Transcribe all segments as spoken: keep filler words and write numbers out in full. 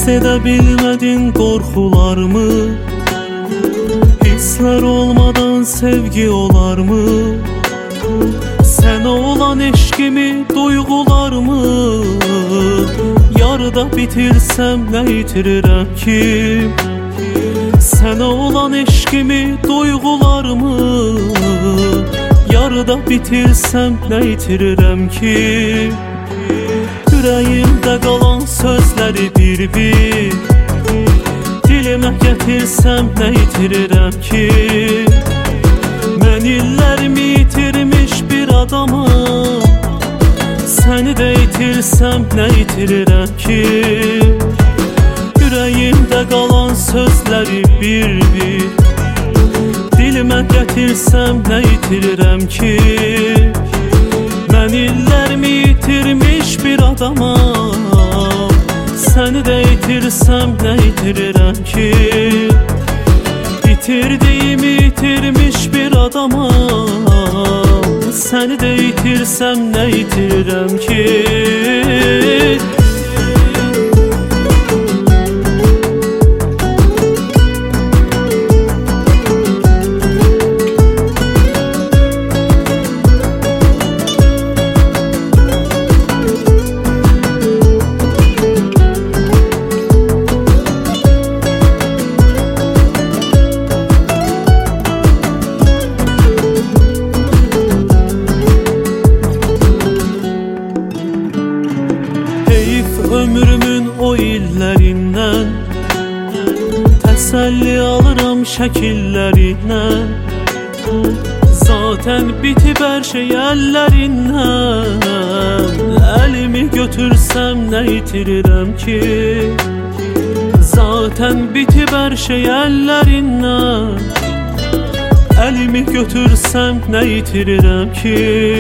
edə bilmədin qorxularımı? Hisslər olmadan sevgi olarmı? Sənə olan eşqimi, duyğularımı yarıda bitirsəm nə itirirəm ki? Sənə olan eşqimi, duyğularımı yarıda bitirsəm nə itirirəm ki? Ürəyimdə qalan sözləri bir-bir dilimə gətirsəm nə itirirəm ki? Mən illərimi itirmiş bir adamım, səni də itirsəm nə itirirəm ki? Ürəyimdə qalan sözləri bir-bir dilimə gətirsəm nə itirirəm ki? Mən illərimi itirmiş bir adamam, səni də itirsəm nə itirirəm ki? İtirdiyimi itirmiş bir adamam, səni də itirsəm nə itirirəm ki? Ömrümün o illərindən təsəlli alıram şəkillərindən. Zaten bitib hər şey əllərindən, əlimi götürsəm nə itirirəm ki? Zaten bitib hər şey əllərindən, əlimi götürsəm nə itirirəm ki?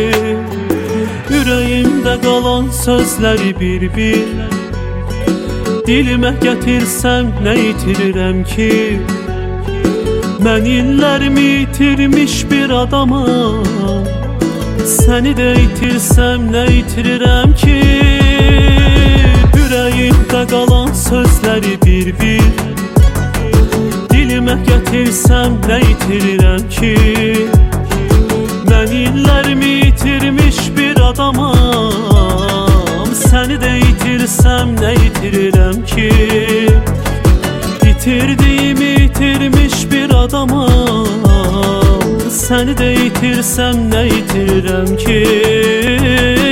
Ürəyimdə qalan sözləri bir-bir dilimə gətirsəm nə itirirəm ki? Mən illərimi itirmiş bir adamam, səni də itirsəm nə itirirəm ki? Ürəyimdə qalan sözləri bir-bir dilimə gətirsəm nə itirirəm ki? Mən illərimi itirmiş bir adamam, səni də itirsəm nə itirirəm ki? İtirdiyimi itirmiş bir adamam, səni də itirsəm nə itirirəm ki?